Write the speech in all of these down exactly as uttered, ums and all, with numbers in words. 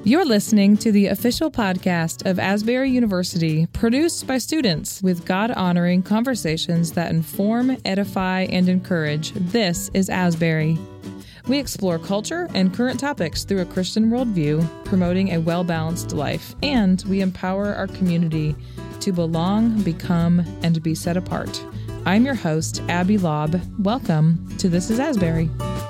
You're listening to the official podcast of Asbury University, produced by students with God-honoring conversations that inform, edify, and encourage. This is Asbury. We explore culture and current topics through a Christian worldview, promoting a well-balanced life, and we empower our community to belong, become, and be set apart. I'm your host, Abby Lobb. Welcome to This is Asbury.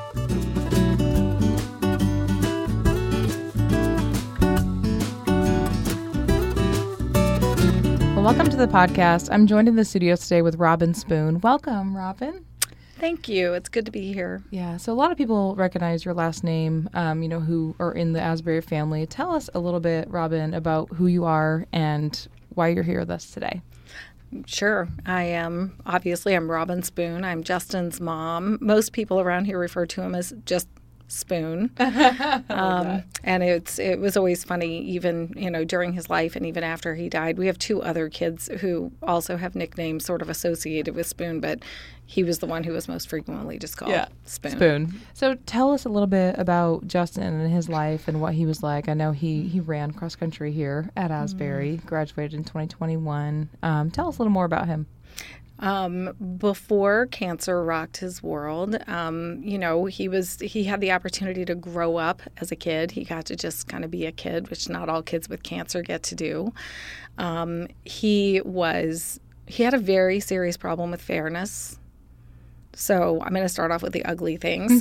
Welcome to the podcast. I'm joined in the studio today with Robin Spoon. Welcome, Robin. Thank you. It's good to be here. Yeah, so a lot of people recognize your last name, um, you know, who are in the Asbury family. Tell us a little bit, Robin, about who you are and why you're here with us today. Sure. I am, obviously, I'm Robin Spoon. I'm Justin's mom. Most people around here refer to him as just Spoon. um, and it's it was always funny, even, you know, during his life and even after he died. We have two other kids who also have nicknames sort of associated with Spoon, but he was the one who was most frequently just called yeah. Spoon. Spoon. So tell us a little bit about Justin and his life and what he was like. I know he, he ran cross country here at Asbury, mm. graduated in twenty twenty-one. Um, tell us a little more about him. Um, before cancer rocked his world, um, you know, he was, he had the opportunity to grow up as a kid. He got to just kind of be a kid, which not all kids with cancer get to do. Um, he was, he had a very serious problem with fairness. So I'm going to start off with the ugly things.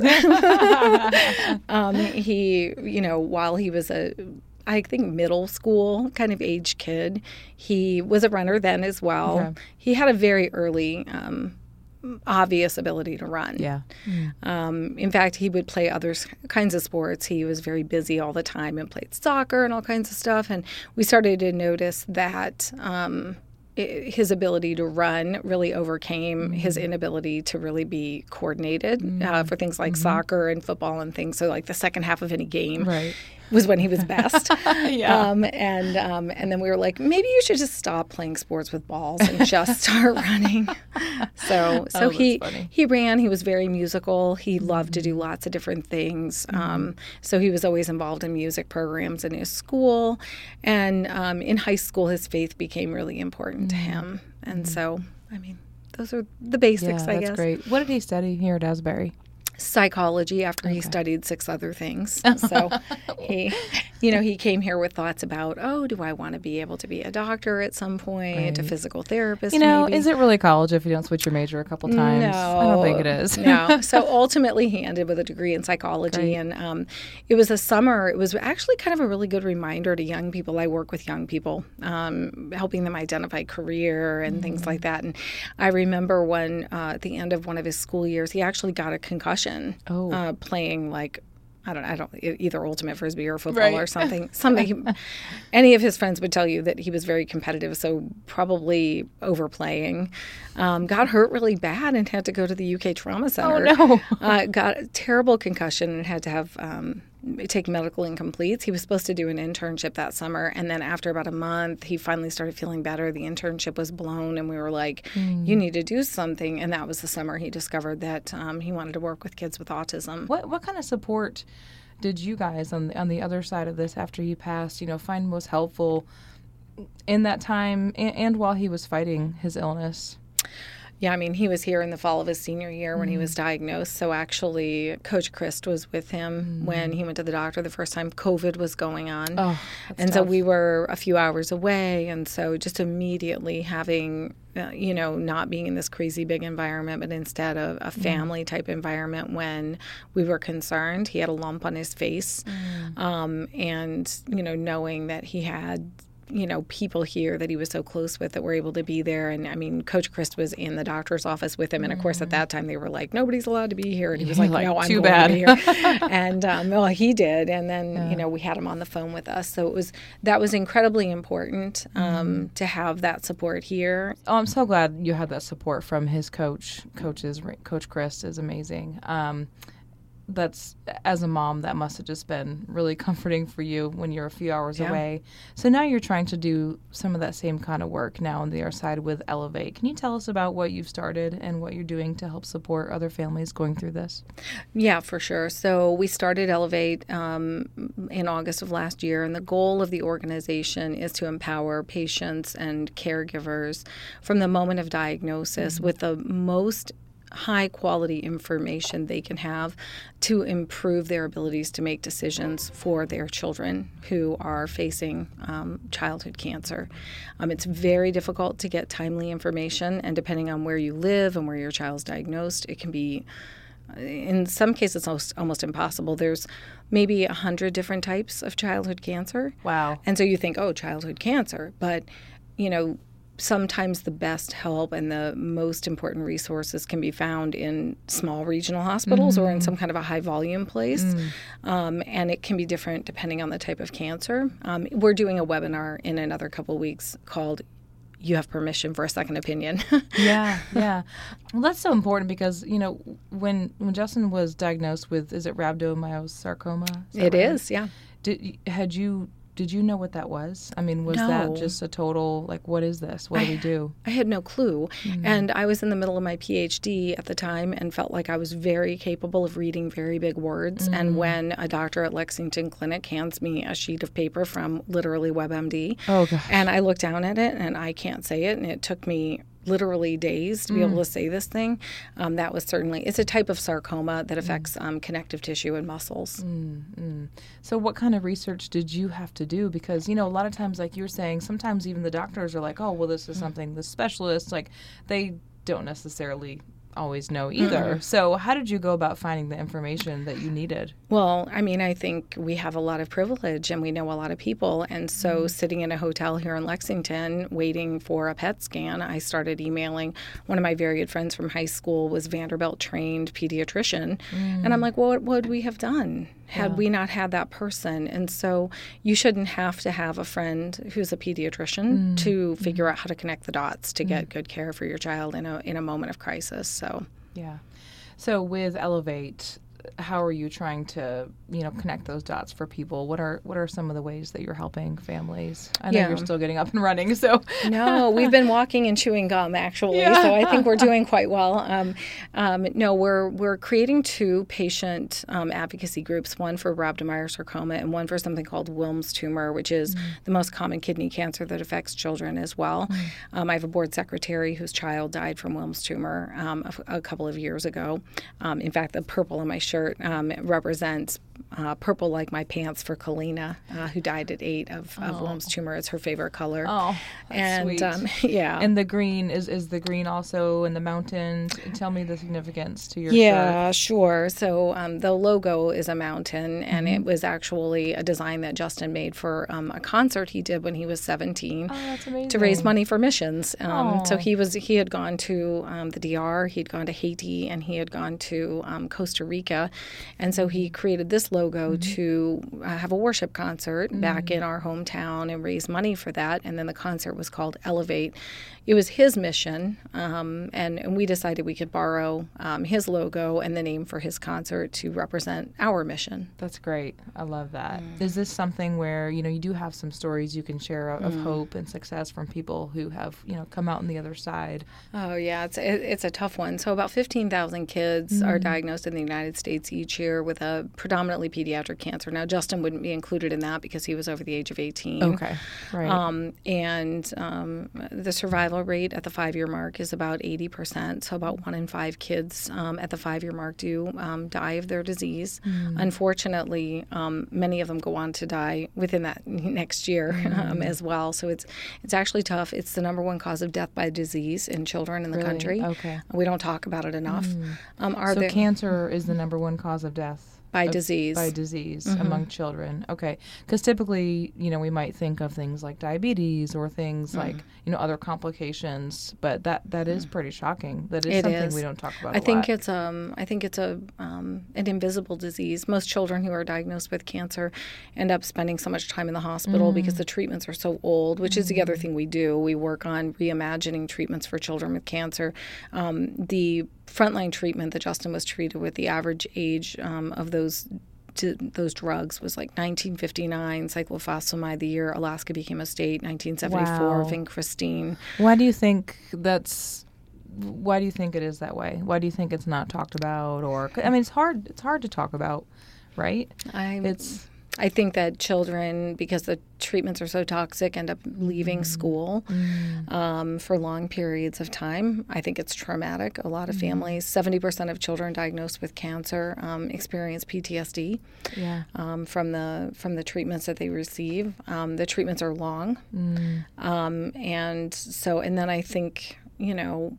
um, he, you know, while he was a, I think middle school kind of age kid, he was a runner then as well. Okay. He had a very early, um, obvious ability to run. Yeah. Mm. Um, in fact, he would play other kinds of sports. He was very busy all the time and played soccer and all kinds of stuff. And we started to notice that um, it, his ability to run really overcame mm-hmm. his inability to really be coordinated mm-hmm. uh, for things like mm-hmm. soccer and football and things. So like the second half of any game. Right. was when he was best. yeah. Um, and um, and then we were like, maybe you should just stop playing sports with balls and just start running. So so oh, he funny. he ran. He was very musical. He mm-hmm. loved to do lots of different things. Mm-hmm. Um, so he was always involved in music programs in his school. And um, in high school, his faith became really important mm-hmm. to him. And mm-hmm. so, I mean, those are the basics, yeah, I that's guess. That's great. What did he study here at Asbury? Psychology after okay. he studied six other things. So he, you know, he came here with thoughts about, oh, do I want to be able to be a doctor at some point, right. a physical therapist, You know, maybe? Is it really college if you don't switch your major a couple times? No. I don't think it is. no. So ultimately he ended with a degree in psychology. Great. And um, it was a summer. It was actually kind of a really good reminder to young people. I work with young people, um, helping them identify career and mm-hmm. things like that. And I remember when, uh, at the end of one of his school years, he actually got a concussion. Oh. Uh, playing like I don't I don't either ultimate frisbee or football right. or something something. Any of his friends would tell you that he was very competitive, so probably overplaying. Um, got hurt really bad and had to go to the U K Trauma Center. Oh no! uh, got a terrible concussion and had to have um, take medical incompletes. He was supposed to do an internship that summer, and then after about a month, he finally started feeling better. The internship was blown, and we were like, mm. "You need to do something." And that was the summer he discovered that um, he wanted to work with kids with autism. What what kind of support did you guys on the, on the other side of this after he passed, you know, find most helpful in that time and, and while he was fighting his illness? Yeah, I mean, he was here in the fall of his senior year when mm. he was diagnosed. So actually, Coach Christ was with him mm. when he went to the doctor the first time COVID was going on. Oh, that's and tough. So we were a few hours away. And so just immediately having, uh, you know, not being in this crazy big environment, but instead of a family type environment when we were concerned. He had a lump on his face. Mm. Um, and, you know, knowing that he had you know, people here that he was so close with that were able to be there. And I mean, Coach Christ was in the doctor's office with him. And of course, at that time, they were like, nobody's allowed to be here. And he was like, like no, I'm too going bad. to be here. And um, well, he did. And then, yeah. you know, we had him on the phone with us. So it was, that was incredibly important um, mm. to have that support here. Oh, I'm so glad you had that support from his coach. Coaches, Coach Christ is amazing. Um, that's, as a mom, that must have just been really comforting for you when you're a few hours Yeah. away. So now you're trying to do some of that same kind of work now on the other side with Elevate. Can you tell us about what you've started and what you're doing to help support other families going through this? Yeah, for sure. So we started Elevate um, in August of last year, and the goal of the organization is to empower patients and caregivers from the moment of diagnosis mm-hmm. with the most high quality information they can have to improve their abilities to make decisions for their children who are facing um, childhood cancer. Um, it's very difficult to get timely information, and depending on where you live and where your child's diagnosed, it can be, in some cases, almost, almost impossible. There's maybe a hundred different types of childhood cancer. Wow. And so you think, oh, childhood cancer, but, you know, sometimes the best help and the most important resources can be found in small regional hospitals mm-hmm. or in some kind of a high volume place. Mm. Um, and it can be different depending on the type of cancer. Um, we're doing a webinar in another couple of weeks called You Have Permission for a Second Opinion. yeah, yeah. Well, that's so important because, you know, when when Justin was diagnosed with, is it rhabdomyosarcoma? Is it right? is, yeah. Did, had you... Did you know what that was? I mean, was no. that just a total, like, what is this? What I, do we do? I had no clue. Mm-hmm. And I was in the middle of my P H D at the time and felt like I was very capable of reading very big words. Mm-hmm. And when a doctor at Lexington Clinic hands me a sheet of paper from literally WebMD, oh, gosh. and I look down at it and I can't say it, and it took me literally days to be mm. able to say this thing. Um, that was certainly, it's a type of sarcoma that affects um, connective tissue and muscles. Mm, mm. So what kind of research did you have to do? Because, you know, a lot of times, like you were saying, sometimes even the doctors are like, oh, well, this is something the specialists, like, they don't necessarily always know either. Mm. So how did you go about finding the information that you needed? Well, I mean, I think we have a lot of privilege and we know a lot of people. And so mm. sitting in a hotel here in Lexington waiting for a P E T scan, I started emailing. One of my very good friends from high school was Vanderbilt trained pediatrician. Mm. And I'm like, well, what would we have done had yeah. we not had that person? And so you shouldn't have to have a friend who's a pediatrician mm. to figure mm. out how to connect the dots to mm. get good care for your child in a in a moment of crisis. So yeah. So with Elevate, how are you trying to, you know, connect those dots for people? What are what are some of the ways that you're helping families? I know yeah. you're still getting up and running, so. No, we've been walking and chewing gum, actually, yeah. so I think we're doing quite well. Um, um, no, we're we're creating two patient um, advocacy groups, one for rhabdomyosarcoma and one for something called Wilms tumor, which is mm. the most common kidney cancer that affects children as well. Mm. Um, I have a board secretary whose child died from Wilms tumor um, a, a couple of years ago. Um, in fact, the purple on my shirt Um, represents uh, purple like my pants for Kalina, uh, who died at eight of, of oh. Wilms tumor. It's her favorite color. Oh, that's and, sweet. Um, yeah. And the green, is, is the green also in the mountains? Tell me the significance to your yeah, shirt. sure. So um, the logo is a mountain, and mm-hmm. it was actually a design that Justin made for um, a concert he did when he was seventeen oh, that's amazing. To raise money for missions. Um, oh. so he was he had gone to um, the D R, he'd gone to Haiti, and he had gone to um, Costa Rica. And so he created this logo mm-hmm. to uh, have a worship concert mm-hmm. back in our hometown and raise money for that. And then the concert was called Elevate. It was his mission, um, and, and we decided we could borrow um, his logo and the name for his concert to represent our mission. That's great. I love that. Mm. Is this something where, you know, you do have some stories you can share of, of mm. hope and success from people who have, you know, come out on the other side? Oh, yeah. It's, it, it's a tough one. So about fifteen thousand kids mm. are diagnosed in the United States each year with a predominantly pediatric cancer. Now, Justin wouldn't be included in that because he was over the age of eighteen. Okay, right. Um, and um, the survival rate at the five-year mark is about eighty percent. So about one in five kids um, at the five-year mark do um, die of their disease. Mm. Unfortunately, um, many of them go on to die within that next year mm. um, as well. So it's it's actually tough. It's the number one cause of death by disease in children in the really? country. Okay. We don't talk about it enough. Mm. Um, are so there, cancer is the number one cause of death? By of, disease. By disease mm-hmm. among children. Okay. Because typically, you know, we might think of things like diabetes or things mm. like, you know, other complications, but that, that is pretty shocking. That is it something is. we don't talk about I a think lot. it's um I think it's a um, an invisible disease. Most children who are diagnosed with cancer end up spending so much time in the hospital mm. because the treatments are so old, which mm. is the other thing we do. We work on reimagining treatments for children with cancer. Um, the frontline treatment that Justin was treated with, the average age um, of those to those drugs was like nineteen fifty-nine, cyclophosphamide the year Alaska became a state, nineteen seventy-four, Wow. vincristine. Why do you think that's? Why do you think it is that way? Why do you think it's not talked about? Or I mean, it's hard. It's hard to talk about, right? I It's I think that children, because the treatments are so toxic, end up leaving Mm. school um, for long periods of time. I think it's traumatic. A lot of families, seventy percent of children diagnosed with cancer um, experience P T S D yeah. um, from the from the treatments that they receive. Um, the treatments are long, Mm. um, and so and then I think you know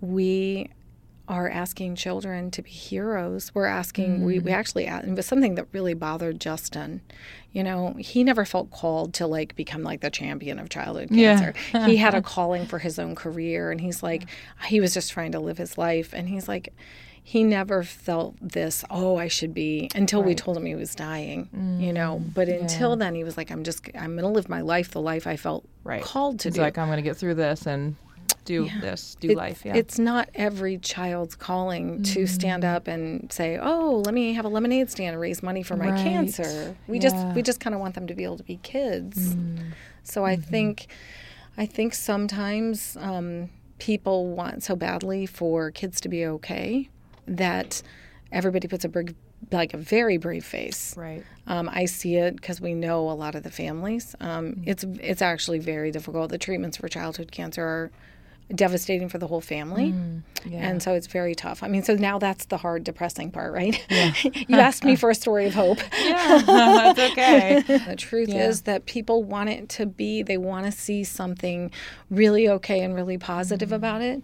we are asking children to be heroes. We're asking, mm. we, we actually, it was something that really bothered Justin. You know, he never felt called to like become like the champion of childhood cancer. Yeah. He had a calling for his own career, and he's like, he was just trying to live his life. And he's like, he never felt this, oh, I should be, until right. we told him he was dying, mm. you know. But until yeah. then, he was like, I'm just, I'm going to live my life, the life I felt right. called to it's do. Like, I'm going to get through this and do yeah. this, do it, life. Yeah. It's not every child's calling mm. to stand up and say, "Oh, let me have a lemonade stand and raise money for my right. cancer." We yeah. just we just kind of want them to be able to be kids. Mm. So I mm-hmm. think I think sometimes um, people want so badly for kids to be okay that everybody puts a big, like a very brave face. Right. Um, I see it because we know a lot of the families. Um, mm. It's it's actually very difficult. The treatments for childhood cancer are devastating for the whole family. Mm, yeah. And so it's very tough. I mean, so now that's the hard, depressing part, right? Yeah. You asked me for a story of hope. Yeah, that's okay. The truth yeah. is that people want it to be, they want to see something really okay and really positive mm. about it.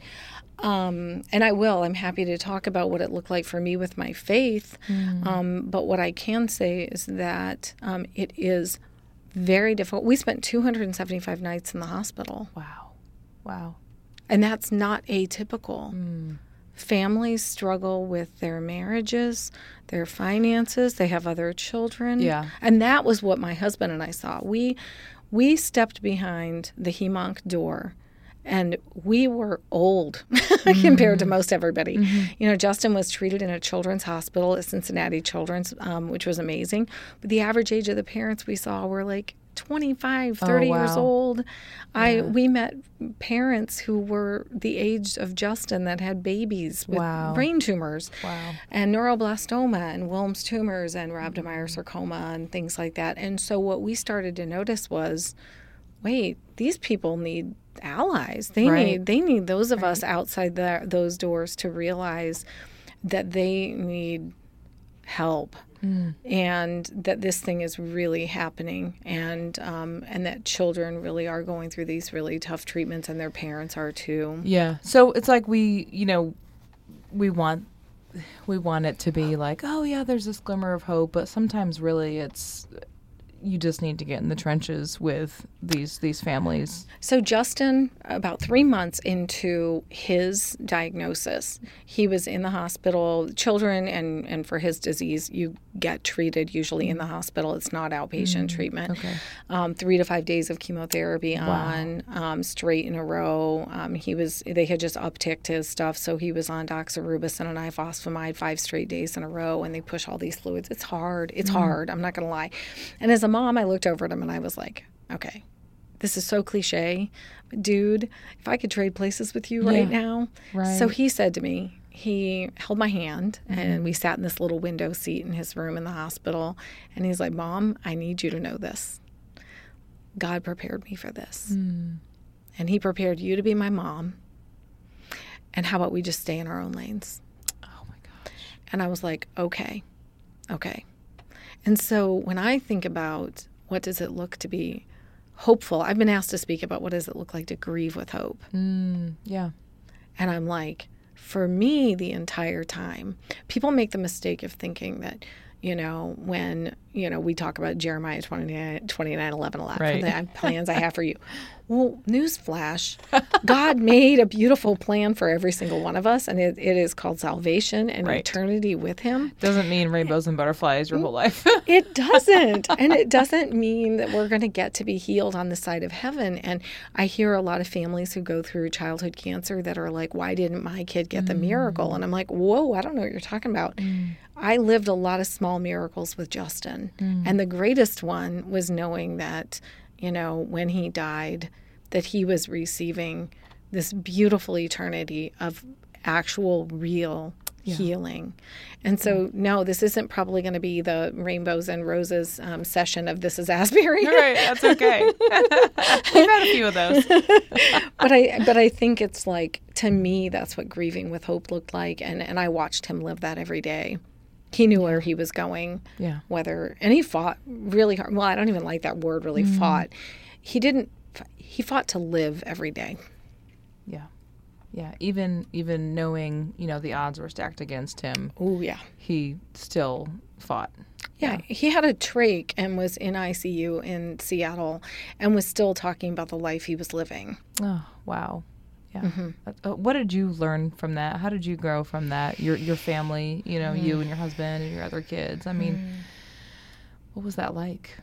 Um, and I will. I'm happy to talk about what it looked like for me with my faith. Mm. Um, but what I can say is that um, it is very difficult. We spent two hundred seventy-five nights in the hospital. Wow. Wow. And that's not atypical. Mm. Families struggle with their marriages, their finances. They have other children. Yeah. And that was what my husband and I saw. We we stepped behind the H E M O N C door, and we were old mm. compared to most everybody. Mm-hmm. You know, Justin was treated in a children's hospital at Cincinnati Children's, um, which was amazing. But the average age of the parents we saw were like twenty-five, thirty oh, wow. years old. Yeah. I we met parents who were the age of Justin that had babies with wow. brain tumors wow. and neuroblastoma and Wilms tumors and rhabdomyoid sarcoma and things like that. And so what we started to notice was, wait, these people need allies. They right. need they need those of right. us outside the, those doors to realize that they need help. Mm. And that this thing is really happening, and um, and that children really are going through these really tough treatments, and their parents are too. Yeah. So it's like we, you know, we want we want it to be like, oh yeah, there's this glimmer of hope, but sometimes really it's you just need to get in the trenches with these these families. So Justin, about three months into his diagnosis, he was in the hospital. Children and, and for his disease, you get treated usually in the hospital. It's not outpatient mm, treatment. Okay. Um, three to five days of chemotherapy wow. on um, straight in a row. Um, he was they had just upticked his stuff, so he was on doxorubicin and ifosfamide five straight days in a row, and they push all these fluids. It's hard. It's mm. hard. I'm not going to lie. And as a mom, I looked over at him and I was like, okay, this is so cliche, but dude, if I could trade places with you right yeah, now. Right. So he said to me, he held my hand mm-hmm. and we sat in this little window seat in his room in the hospital. And he's like, Mom, I need you to know this. God prepared me for this. Mm. And he prepared you to be my mom. And how about we just stay in our own lanes? Oh my gosh. And I was like, okay, okay. And so when I think about what does it look to be hopeful, I've been asked to speak about what does it look like to grieve with hope. Mm, yeah. And I'm like, for me, the entire time, people make the mistake of thinking that, you know, when you know, we talk about Jeremiah twenty-nine, twenty-nine eleven a lot. Right. For the plans I have for you. Well, newsflash, God made a beautiful plan for every single one of us, and it, it is called salvation and Right. eternity with him. Doesn't mean rainbows and butterflies your whole life. It doesn't. And it doesn't mean that we're going to get to be healed on the side of heaven. And I hear a lot of families who go through childhood cancer that are like, why didn't my kid get the Mm. miracle? And I'm like, whoa, I don't know what you're talking about. Mm. I lived a lot of small miracles with Justin. Mm. And the greatest one was knowing that, you know, when he died, that he was receiving this beautiful eternity of actual, real Yeah. healing. And so, no, this isn't probably going to be the rainbows and roses um, session of This is Asbury. All right, that's okay. We've had a few of those. but I but I think it's like, to me, that's what grieving with hope looked like. And, and I watched him live that every day. He knew where he was going, Yeah. whether, and he fought really hard. Well, I don't even like that word, really Mm. fought. He didn't, he fought to live every day. Yeah. Yeah. Even even knowing, you know, the odds were stacked against him, Oh, yeah. he still fought. Yeah, he had a trach and was in I C U in Seattle and was still talking about the life he was living. Oh, wow. Yeah. Mm-hmm. Uh, what did you learn from that? How did you grow from that? Your your family, you know, Mm. you and your husband and your other kids. I mean, what was that like?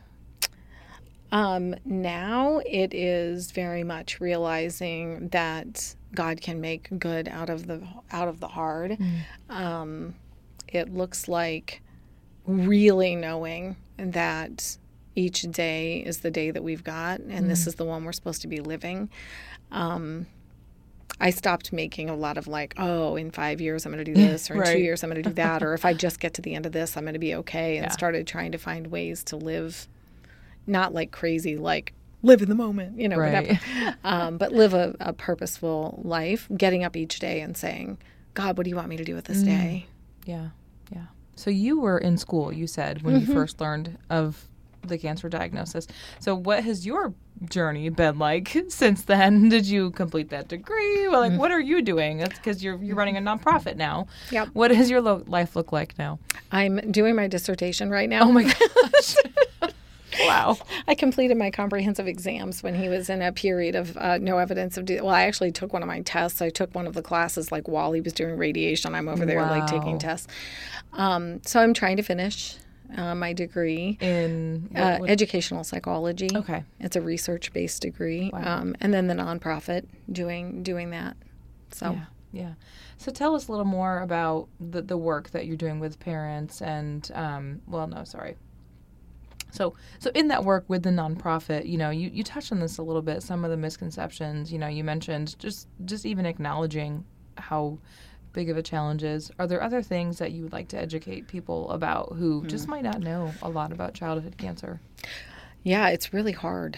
Um, now it is very much realizing that God can make good out of the out of the hard. Um, it looks like really knowing that each day is the day that we've got, and this is the one we're supposed to be living. Um, I stopped making a lot of like, oh, in five years I'm going to do this, or in Right. two years I'm going to do that, or if I just get to the end of this, I'm going to be okay, and Yeah. started trying to find ways to live, not like crazy, like live in the moment, you know, Right. whatever, um, but live a, a purposeful life, getting up each day and saying, God, what do you want me to do with this Mm. day? Yeah. Yeah. So you were in school, you said, when you first learned of the cancer diagnosis. So what has your journey been like since then? Did you complete that degree? Well, like, what are you doing? That's because you're you're running a nonprofit now. Yep. What does your lo- life look like now? I'm doing my dissertation right now. Oh my gosh. Wow. I completed my comprehensive exams when he was in a period of uh, no evidence of. De- well, I actually took one of my tests. I took one of the classes like while he was doing radiation. I'm over there like taking Wow. tests. Um, so I'm trying to finish uh, my degree. In what- Uh, what- educational psychology. Okay. It's a research-based degree, Wow. um, and then the nonprofit doing doing that. So Yeah, yeah. So tell us a little more about the, the work that you're doing with parents and, um, well, no, sorry. So, so in that work with the nonprofit, you know, you, you touched on this a little bit, some of the misconceptions, you know, you mentioned just, just even acknowledging how big of a challenge is. Are there other things that you would like to educate people about who just might not know a lot about childhood cancer? yeah, it's really hard.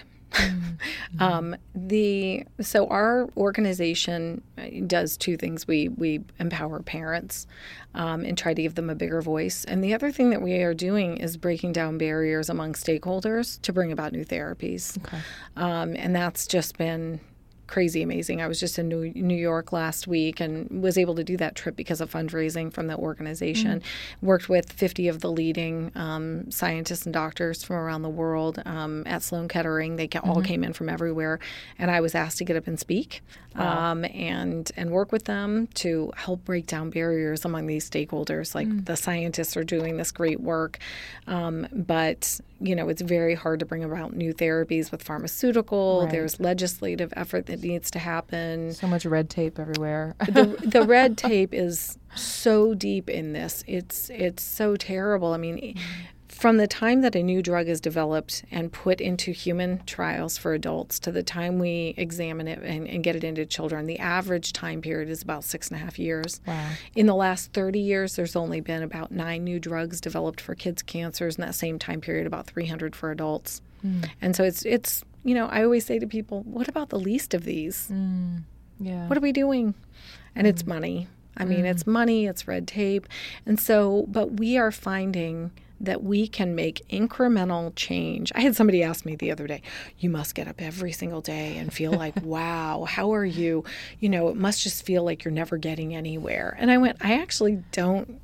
um, the so our organization does two things. We we empower parents um, and try to give them a bigger voice. And the other thing that we are doing is breaking down barriers among stakeholders to bring about new therapies. Okay. Um, and that's just been crazy amazing. I was just in New, New York last week and was able to do that trip because of fundraising from the organization. Worked with fifty of the leading um, scientists and doctors from around the world um, at Sloan Kettering. They ca- all came in from everywhere, and I was asked to get up and speak Wow. um, and and work with them to help break down barriers among these stakeholders. Like the scientists are doing this great work, um, but you know, it's very hard to bring about new therapies with pharmaceutical. Right. There's legislative effort that needs to happen. So much red tape everywhere. The, the red tape is so deep in this. It's it's so terrible. I mean, from the time that a new drug is developed and put into human trials for adults to the time we examine it and, and get it into children, the average time period is about six and a half years. Wow. In the last thirty years, there's only been about nine new drugs developed for kids' cancers. In that same time period, about three hundred for adults. Mm. And so it's, it's you know, I always say to people, what about the least of these? Mm. Yeah. What are we doing? And it's money. I mean, it's money, it's red tape. And so, but we are finding that we can make incremental change. I had somebody ask me the other day, you must get up every single day and feel like, wow, how are you? You know, it must just feel like you're never getting anywhere. And I went, I actually don't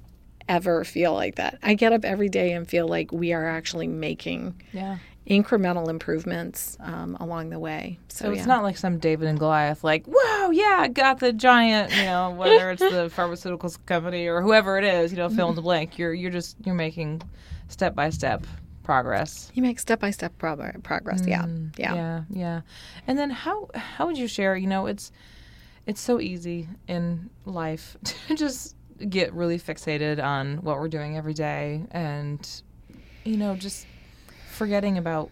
ever feel like that. I get up every day and feel like we are actually making Yeah. incremental improvements um, along the way. So, So it's yeah. not like some David and Goliath, like, wow, yeah, got the giant, you know, whether it's the pharmaceuticals company or whoever it is, you know, fill in the blank. You're you're just you're making step by step progress. You make step-by-step prog- progress. Yeah. Mm, Yeah. yeah, yeah. And then how how would you share? You know, it's it's so easy in life to just get really fixated on what we're doing every day, and you know, just forgetting about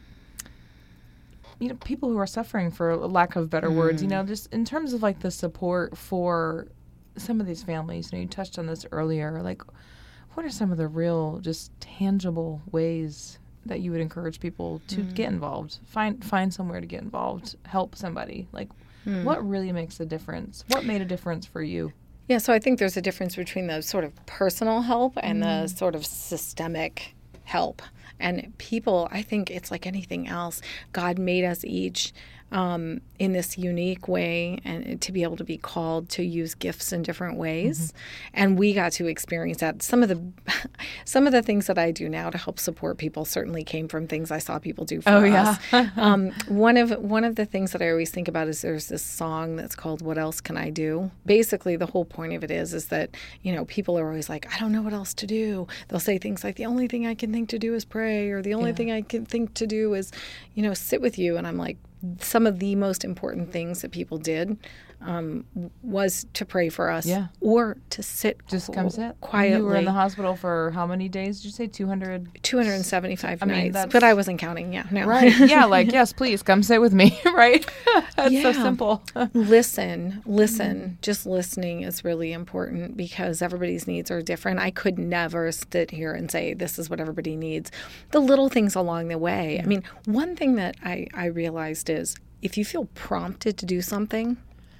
you know people who are suffering, for lack of better mm. words. You know, just in terms of like the support for some of these families. You know, you touched on this earlier. Like, what are some of the real, just tangible ways that you would encourage people to mm. get involved? Find find somewhere to get involved. Help somebody. Like, mm. what really makes a difference? What made a difference for you? Yeah, so I think there's a difference between the sort of personal help and mm. the sort of systemic help. And people, I think it's like anything else. God made us each um, in this unique way, and to be able to be called to use gifts in different ways. Mm-hmm. And we got to experience that. Some of the some of the things that I do now to help support people certainly came from things I saw people do for oh, us. Yeah. um, one of one of the things that I always think about is there's this song that's called "What Else Can I Do?" Basically, the whole point of it is is that, you know, people are always like, I don't know what else to do. They'll say things like, the only thing I can think to do is pray, or the only yeah. thing I can think to do is, you know, sit with you. And I'm like, some of the most important things that people did um, was to pray for us, yeah. or to sit just qu- come sit quietly. You were in the hospital for how many days? Did you say two hundred? two hundred seventy-five I mean, nights, that's... but I wasn't counting. Yeah, no. Right. Yeah, like, yes, please come sit with me. Right. That's yeah. so simple. listen, listen. Mm-hmm. Just listening is really important, because everybody's needs are different. I could never sit here and say this is what everybody needs. The little things along the way. Yeah. I mean, one thing that I, I realized is, if you feel prompted to do something,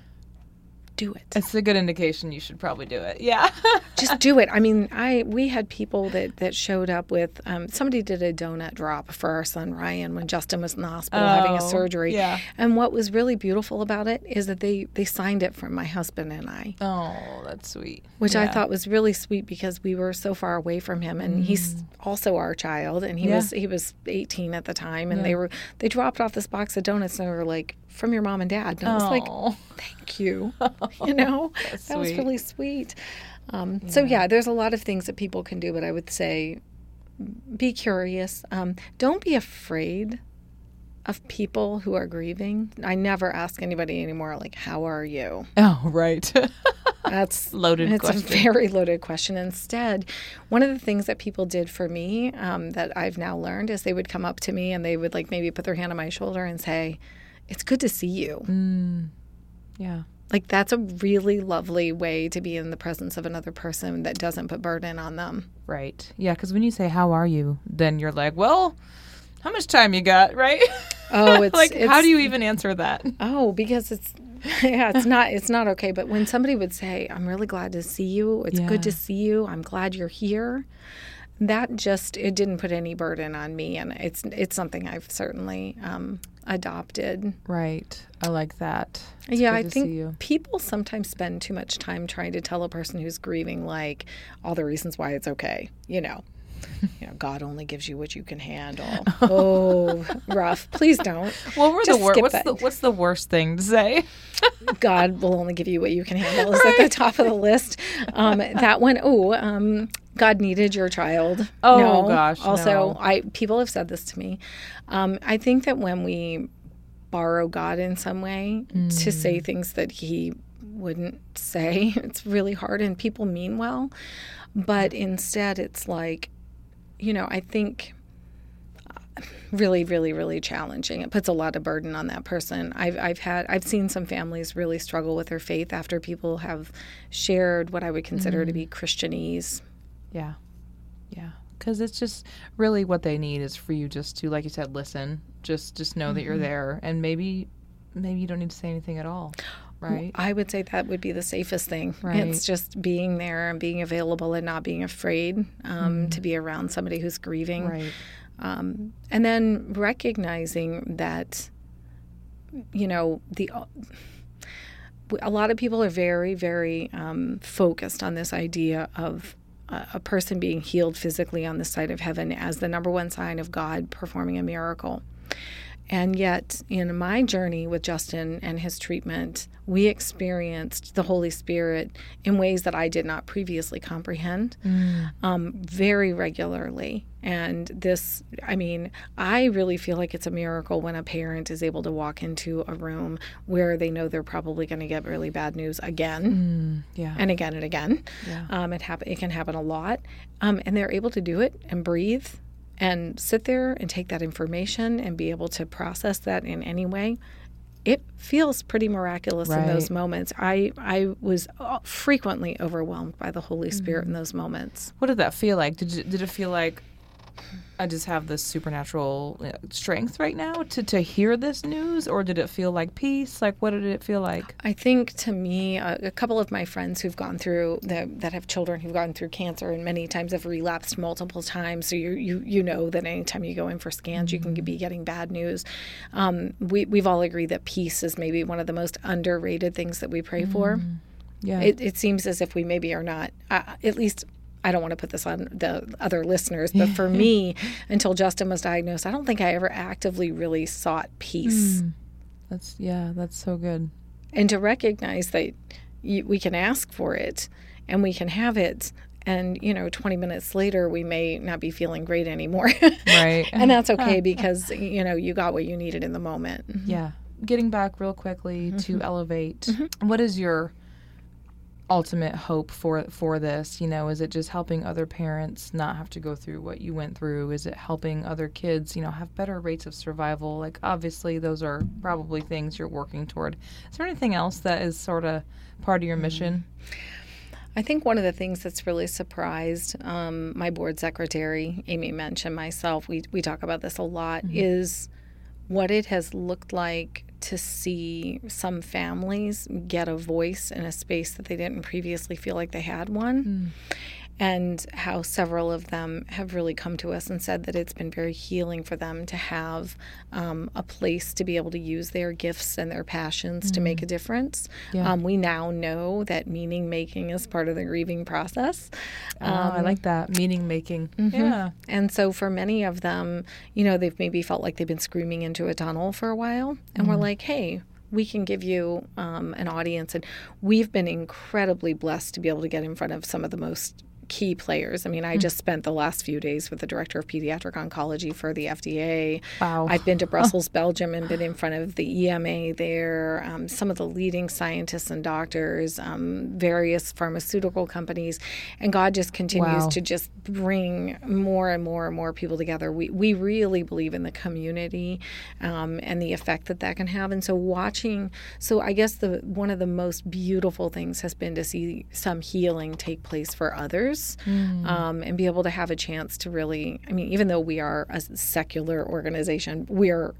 do it. It's a good indication you should probably do it. Yeah. Just do it. I mean, I we had people that, that showed up with, um, somebody did a donut drop for our son Ryan when Justin was in the hospital oh, having a surgery. Yeah. And what was really beautiful about it is that they, they signed it for my husband and I. Oh, that's sweet. Which yeah. I thought was really sweet, because we were so far away from him, and mm. he's also our child, and he yeah. was he was eighteen at the time, and yeah. they were they dropped off this box of donuts, and they were like, from your mom and dad. And I was oh. like, thank you. You know, That's that sweet. was really sweet. Um, yeah. So, yeah, there's a lot of things that people can do, but I would say be curious. Um, don't be afraid of people who are grieving. I never ask anybody anymore, like, how are you? Oh, right. That's loaded it's question. It's a very loaded question. Instead, one of the things that people did for me um, that I've now learned is they would come up to me and they would like maybe put their hand on my shoulder and say, it's good to see you. Mm. Yeah. Like, that's a really lovely way to be in the presence of another person that doesn't put burden on them. Right. Yeah, because when you say, how are you, then you're like, well, how much time you got, right? Oh, it's like, it's, how do you even answer that? Oh, because it's, yeah, it's not, it's not okay. But when somebody would say, I'm really glad to see you. It's yeah. good to see you. I'm glad you're here. That just, it didn't put any burden on me. And it's, it's something I've certainly um, adopted. Right. I like that. It's yeah, good I to think see you. People sometimes spend too much time trying to tell a person who's grieving, like, all the reasons why it's okay, you know. You know, God only gives you what you can handle. Oh, rough. Please don't. What were Just the wor- skip what's that. the what's the worst thing to say? God will only give you what you can handle. Is Right. at the top of the list. Um, that one, oh, um, God needed your child. Oh, no. gosh, Also, no. I people have said this to me. Um, I think that when we borrow God in some way Mm. to say things that he wouldn't say, it's really hard, and people mean well. But instead, it's like, you know, I think really, really, really challenging. It puts a lot of burden on that person. I've I've had I've seen some families really struggle with their faith after people have shared what I would consider Mm. to be Christianese. Yeah. Yeah. Because it's just really what they need is for you just to, like you said, listen. Just just know mm-hmm. that you're there. And maybe maybe you don't need to say anything at all. Right. I would say that would be the safest thing. Right. It's just being there and being available and not being afraid um, mm. to be around somebody who's grieving. Right. Um, and then recognizing that, you know, the a lot of people are very, very um, focused on this idea of a, a person being healed physically on the side of heaven as the number one sign of God performing a miracle. And yet, in my journey with Justin and his treatment, we experienced the Holy Spirit in ways that I did not previously comprehend, mm. um, very regularly. And this, I mean, I really feel like it's a miracle when a parent is able to walk into a room where they know they're probably going to get really bad news again, mm, yeah. and again and again. Yeah. Um, it happen, it can happen a lot, um, and they're able to do it and breathe and sit there and take that information and be able to process that in any way. It feels pretty miraculous right. in those moments. I, I was frequently overwhelmed by the Holy Spirit mm-hmm. in those moments. What did that feel like? Did you, did it feel like I just have this supernatural strength right now to, to hear this news? Or did it feel like peace? Like, what did it feel like? I think to me, a, a couple of my friends who've gone through, the, that have children who've gone through cancer and many times have relapsed multiple times. So you you, you know that anytime you go in for scans, mm-hmm. you can be getting bad news. Um, we, we've all agreed that peace is maybe one of the most underrated things that we pray mm-hmm. for. Yeah. It, it seems as if we maybe are not, uh, at least I don't want to put this on the other listeners, but for me, until Justin was diagnosed, I don't think I ever actively really sought peace. Mm. That's, yeah, that's so good. And to recognize that you, we can ask for it and we can have it. And, you know, twenty minutes later, we may not be feeling great anymore. Right. And that's okay because, you know, you got what you needed in the moment. Mm-hmm. Yeah. Getting back real quickly mm-hmm. to Elevate, mm-hmm. what is your ultimate hope for for this? You know, is it just helping other parents not have to go through what you went through? Is it helping other kids, you know, have better rates of survival? Like, obviously those are probably things you're working toward. Is there anything else that is sort of part of your mission? I think one of the things that's really surprised um, my board secretary, Amy Mensch, and myself, we, we talk about this a lot, mm-hmm. is what it has looked like to see some families get a voice in a space that they didn't previously feel like they had one. Mm. And how several of them have really come to us and said that it's been very healing for them to have um, a place to be able to use their gifts and their passions mm. to make a difference. Yeah. Um, we now know that meaning making is part of the grieving process. Um, oh, I like that, meaning making. Mm-hmm. Yeah. And so for many of them, you know, they've maybe felt like they've been screaming into a tunnel for a while. And mm. we're like, hey, we can give you um, an audience. And we've been incredibly blessed to be able to get in front of some of the most key players. I mean, I just spent the last few days with the director of pediatric oncology for the F D A. Wow. I've been to Brussels, Belgium, and been in front of the E M A there, um, some of the leading scientists and doctors, um, various pharmaceutical companies, and God just continues wow. to just bring more and more and more people together. We we really believe in the community um, and the effect that that can have. And so watching, so I guess the one of the most beautiful things has been to see some healing take place for others. Mm. Um, and be able to have a chance to really, I mean, even though we are a secular organization, we are,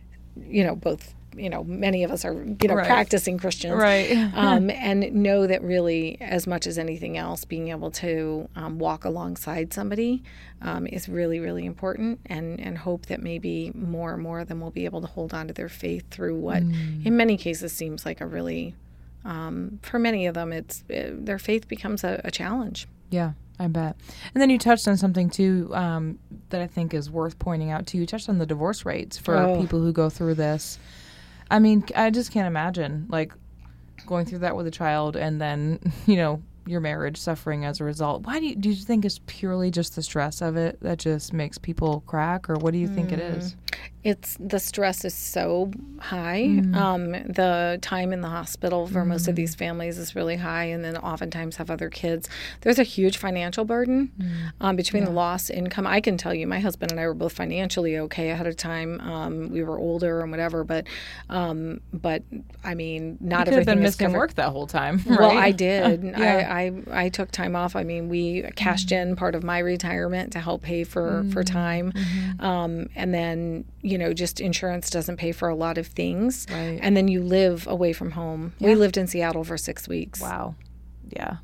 you know, both, you know, many of us are, you know, right. practicing Christians. Right. um, and know that really, as much as anything else, being able to um, walk alongside somebody um, is really, really important, and, and hope that maybe more and more of them will be able to hold on to their faith through what, mm. in many cases, seems like a really, um, for many of them, it's it, their faith becomes a, a challenge. Yeah, I bet. And then you touched on something, too, um, that I think is worth pointing out, too. You touched on the divorce rates for oh. people who go through this. I mean, I just can't imagine, like, going through that with a child and then, you know, your marriage suffering as a result. Why do you, do you think it's purely just the stress of it that just makes people crack, or what do you mm. think it is? It's the stress is so high. Mm. Um, the time in the hospital for mm. most of these families is really high, and then oftentimes have other kids. There's a huge financial burden mm. um, between yeah. the lost income. I can tell you, my husband and I were both financially okay ahead of time. Um, we were older and whatever, but um, but I mean, not you everything. Could have been is missing covered. work that whole time. Right? Well, I did. yeah. I, I I took time off. I mean, we cashed mm. in part of my retirement to help pay for mm. for time, mm-hmm. um, and then. You know, just insurance doesn't pay for a lot of things. Right. And then you live away from home. Yeah. We lived in Seattle for six weeks. Wow. Yeah.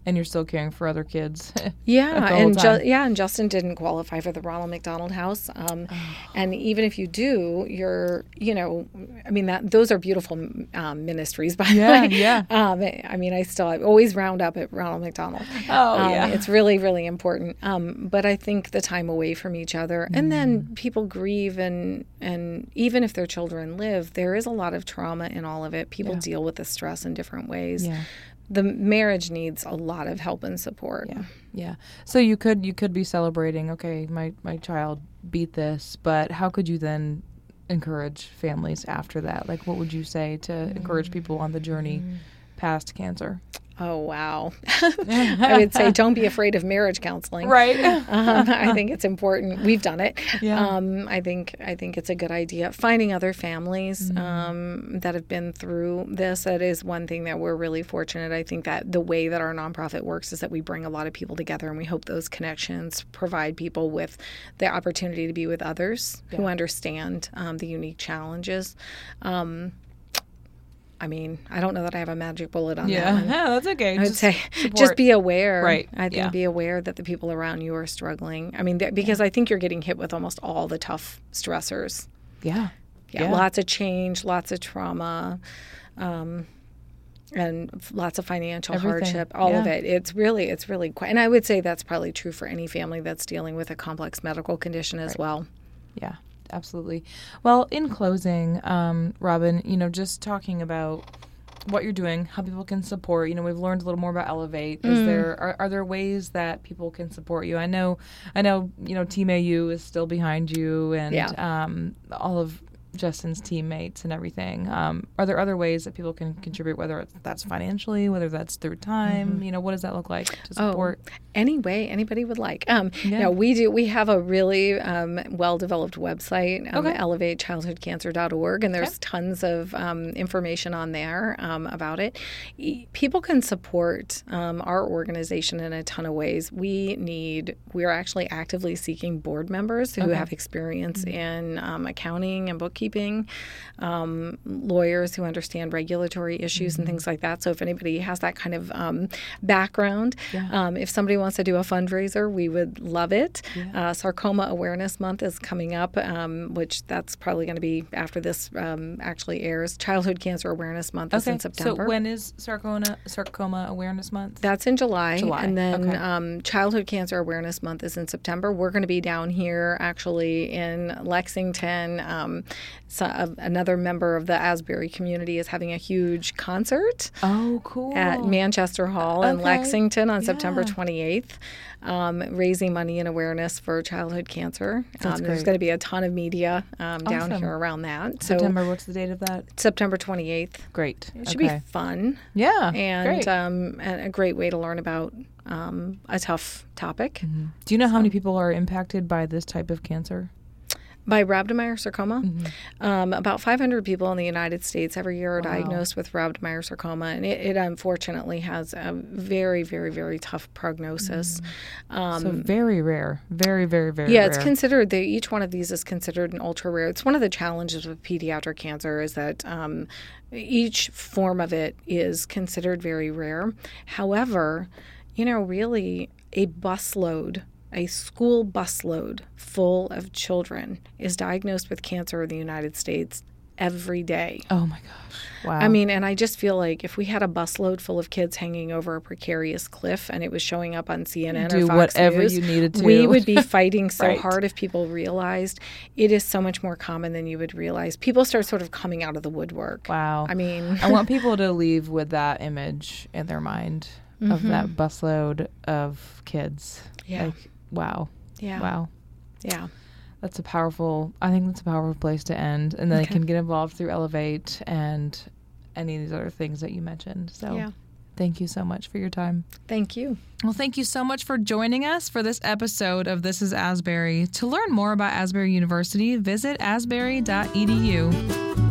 And you're still caring for other kids. Yeah, and Ju- yeah, and Justin didn't qualify for the Ronald McDonald House. Um, oh. And even if you do, you're, you know, I mean, that those are beautiful um, ministries, by yeah, the way. Yeah, um, I mean, I still I always round up at Ronald McDonald. Oh, um, yeah. It's really, really important. Um, but I think the time away from each other, mm. and then people grieve, and and even if their children live, there is a lot of trauma in all of it. People yeah. deal with the stress in different ways. Yeah. The marriage needs a lot of help and support. Yeah, yeah. So you could you could be celebrating, okay, my, my child beat this, but how could you then encourage families after that? Like, what would you say to mm-hmm. encourage people on the journey past cancer? Oh, wow. I would say don't be afraid of marriage counseling. Right. um, I think it's important. We've done it. Yeah. Um, I think I think it's a good idea. Finding other families Mm-hmm. um, that have been through this, that is one thing that we're really fortunate. I think that the way that our nonprofit works is that we bring a lot of people together, and we hope those connections provide people with the opportunity to be with others Yeah. who understand um, the unique challenges. Um I mean, I don't know that I have a magic bullet on yeah. that one. Yeah, that's okay. I would just say support. Just be aware. Right. I think yeah. be aware that the people around you are struggling. I mean, because yeah. I think you're getting hit with almost all the tough stressors. Yeah. Yeah. yeah. Lots of change, lots of trauma, um, and lots of financial Everything. hardship, all yeah. of it. It's really, it's really quite, and I would say that's probably true for any family that's dealing with a complex medical condition as right. well. Yeah. Absolutely. Well, in closing, um, Robin, you know, just talking about what you're doing, how people can support. You know, we've learned a little more about Elevate. Is mm. there are, are there ways that people can support you? I know, I know. You know, Team A U is still behind you, and yeah. um, all of Justin's teammates and everything. Um, are there other ways that people can contribute, whether it's, that's financially, whether that's through time? Mm-hmm. You know, what does that look like to support? Oh, any way anybody would like. Um, yeah. No, we do. We have a really um, well-developed website, um, okay. elevate childhood cancer dot org, and there's okay. tons of um, information on there um, about it. E- people can support um, our organization in a ton of ways. We need. We are actually actively seeking board members who okay. have experience mm-hmm. in um, accounting and bookkeeping. Keeping um, lawyers who understand regulatory issues mm-hmm. and things like that. So if anybody has that kind of um, background, yeah. um, if somebody wants to do a fundraiser, we would love it. Yeah. Uh, Sarcoma Awareness Month is coming up, um, which that's probably going to be after this um, actually airs. Childhood Cancer Awareness Month okay. is in September. So when is Sarcoma, Sarcoma Awareness Month? That's in July. July. And then okay. um, Childhood Cancer Awareness Month is in September. We're going to be down here actually in Lexington. Um, So, uh, another member of the Asbury community is having a huge concert. Oh, cool. At Manchester Hall okay. in Lexington on yeah. September twenty-eighth, um, raising money and awareness for childhood cancer. That's um, there's great. going to be a ton of media um, down awesome. here around that. So, September, what's the date of that? September twenty-eighth. Great. It should okay. be fun. Yeah, and, great. Um, and a great way to learn about um, a tough topic. Mm-hmm. Do you know so. how many people are impacted by this type of cancer? By Rhabdomyolysis sarcoma, mm-hmm. um, about five hundred people in the United States every year are wow. diagnosed with Rhabdomyolysis sarcoma, and it, it unfortunately has a very, very, very tough prognosis. Mm. Um, so very rare, very, very, very yeah, rare. it's considered, the, each one of these is considered an ultra rare. It's one of the challenges with pediatric cancer is that um, each form of it is considered very rare. However, you know, really a busload A school busload full of children is diagnosed with cancer in the United States every day. Oh, my gosh. Wow. I mean, and I just feel like if we had a busload full of kids hanging over a precarious cliff and it was showing up on C N N Do or Fox whatever News, you needed to. we would be fighting so right. hard if people realized it is so much more common than you would realize. People start sort of coming out of the woodwork. Wow. I mean, I want people to leave with that image in their mind mm-hmm. of that busload of kids. Yeah. Like, wow. Yeah. Wow. Yeah. That's a powerful, I think that's a powerful place to end. And then okay. they can get involved through Elevate and any of these other things that you mentioned. So yeah. thank you so much for your time. Thank you. Well, thank you so much for joining us for this episode of This is Asbury. To learn more about Asbury University, visit asbury dot e d u.